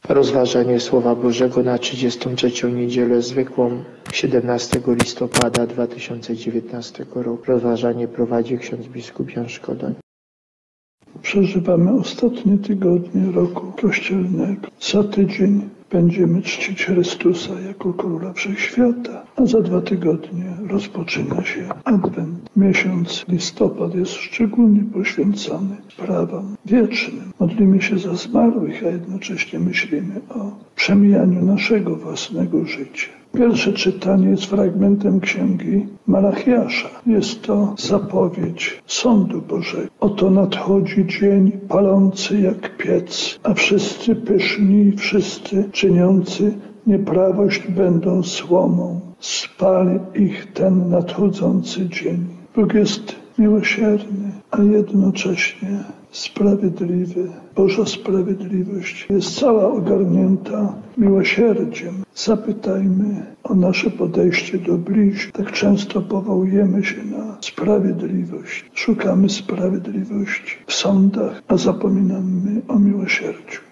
Rozważanie Słowa Bożego na 33. niedzielę zwykłą 17 listopada 2019 roku. Rozważanie prowadzi ksiądz biskup Jan Szkoda. Przeżywamy ostatnie tygodnie roku kościelnego. Za tydzień będziemy czcić Chrystusa jako Króla Wszechświata, a za 2 tygodnie rozpoczyna się Adwent. Miesiąc listopad jest szczególnie poświęcony sprawom wiecznym. Modlimy się za zmarłych, a jednocześnie myślimy o przemijaniu naszego własnego życia. Pierwsze czytanie jest fragmentem księgi Malachiasza. Jest to zapowiedź sądu Bożego. Oto nadchodzi dzień palący jak piec, a wszyscy pyszni, wszyscy czyniący nieprawość będą słomą. Spali ich ten nadchodzący dzień. Bóg jest miłosierny, a jednocześnie sprawiedliwy. Boża sprawiedliwość jest cała ogarnięta miłosierdziem. Zapytajmy o nasze podejście do bliźnich. Tak często powołujemy się na sprawiedliwość. Szukamy sprawiedliwości w sądach, a zapominamy o miłosierdziu.